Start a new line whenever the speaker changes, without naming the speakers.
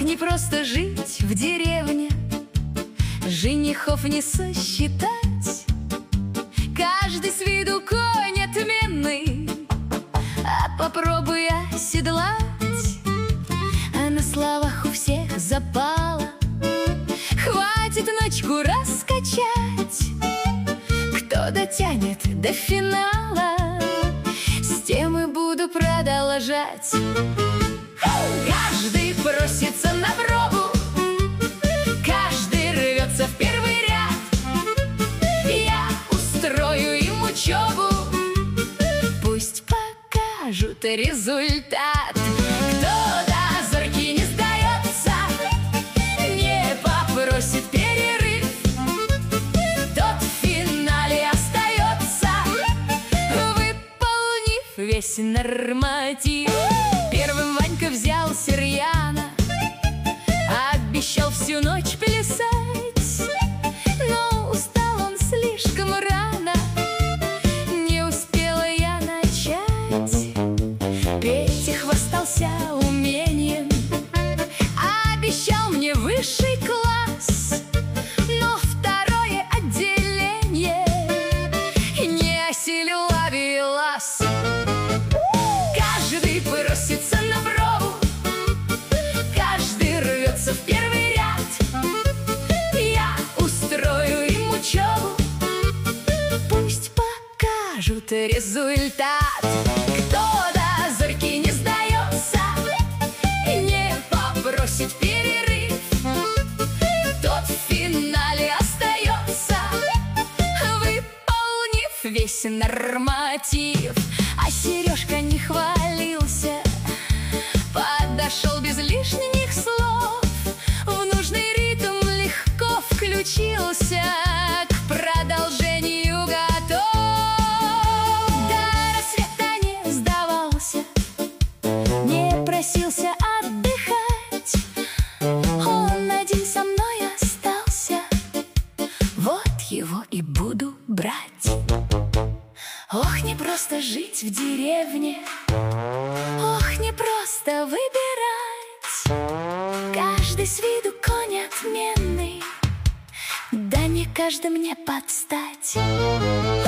не просто жить в деревне, женихов не сосчитать. Каждый с виду конь отменный, а попробуй оседлать. А на словах у всех запала, хватит ночку раскачать. Кто дотянет до финала, с тем и буду продолжать. Каждый просится на пробу, каждый рвется в первый ряд. Я устрою им учебу, пусть покажут результат. Кто до зорьки не сдается, не попросит перерыв, тот в финале остается, выполнив весь норматив. Первым Ванька взял серьяно, обещал всю ночь плясать, но устал он слишком рано, не успела я начать. Петя хвастался умением, обещал мне высший класс, но второе отделение не осилил ловелас. Каждый просится на пробу, каждый рвется в первый ряд. Я устрою им учебу, пусть покажут результат. Кто до зорьки не сдается, не попросит перерыв, тот в финале остается, выполнив весь норматив. А Сережка не хвалился, подошел без лишних слов, в нужный ритм легко включился, к продолжению готов. До рассвета не сдавался, не просился отдыхать, он один со мной остался, вот его и буду брать. Ох, не просто жить в деревне, ох, не просто выбирать. Каждый с виду конь отменный, да не каждый мне подстать.